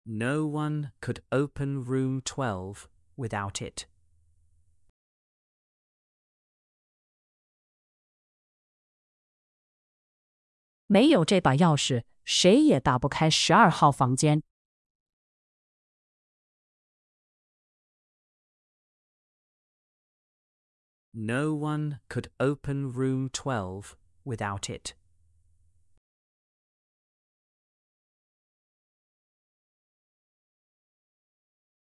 No one could open room 12 without it. 没有这把钥匙，谁也打不开12号房间。 No one could open room 12 without it.